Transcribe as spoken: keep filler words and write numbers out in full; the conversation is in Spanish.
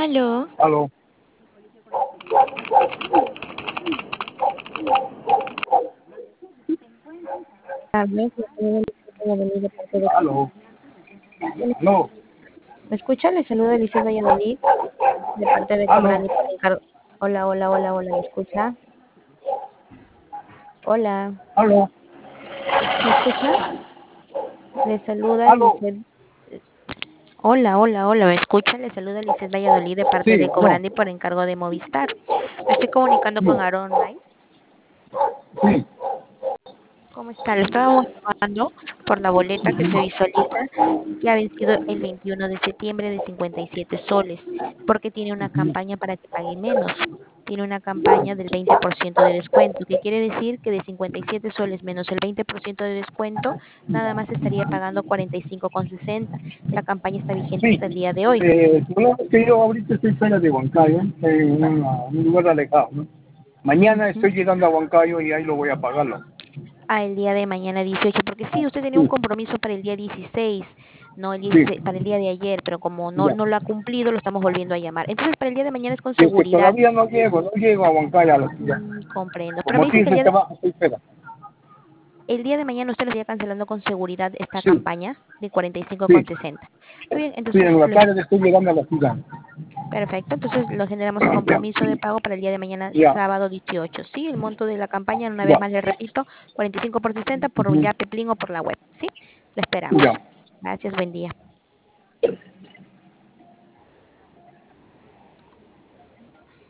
Aló. Aló. Hablo, voy a venir de parte de... Aló. Aló. ¿Me escucha? Le saluda Eliseo Valladolid, de parte de Aló. Cobrani por encargo. Hola, hola, hola, hola, ¿me escucha? Hola, Aló. ¿me escucha? Le saluda Aló. Eliseo. Hola, hola, hola, ¿me escucha? Le saluda Eliseo Valladolid de parte Sí, de no. Cobrani por encargo de Movistar. Me estoy comunicando Sí. con Aaron Ray. Sí. ¿Cómo está? Le estábamos llamando por la boleta que se visualiza que ha vencido el veintiuno de septiembre de cincuenta y siete soles, porque tiene una campaña para que pague menos. Tiene una campaña del veinte por ciento de descuento, que quiere decir que de cincuenta y siete soles menos el veinte por ciento de descuento, nada más estaría pagando cuarenta y cinco con sesenta. La campaña está vigente Sí. hasta el día de hoy. Eh, el problema es que yo ahorita estoy fuera de Huancayo, en una- un lugar alejado, ¿no? Mañana Ujú. estoy llegando a Huancayo y ahí lo voy a pagarlo. Ah, el día de mañana dieciocho, porque sí, usted tenía un Sí. compromiso para el día dieciséis, no el Sí. dieciséis, para el día de ayer, pero como no Ya. no lo ha cumplido, lo estamos volviendo a llamar. Entonces, para el día de mañana es con Y es que seguridad. todavía no llego, no llego a Huancayo a la ciudad. Mm, comprendo. Pero me Como dice que el dice día que de, va, estoy fuera. el día de mañana usted lo estaría cancelando con seguridad esta Sí. campaña de cuarenta y cinco con Sí. sesenta. Muy bien, Sí, entonces, en la le, tarde estoy llegando a la ciudad. perfecto. Entonces, lo generamos el Ya. compromiso de pago para el día de mañana, Ya. sábado dieciocho. Sí, el monto de la campaña, una vez Ya. más le repito, cuarenta y cinco por sesenta por Ujú. ya Peplín o por la web. Sí, lo esperamos. Ya. Gracias, buen día.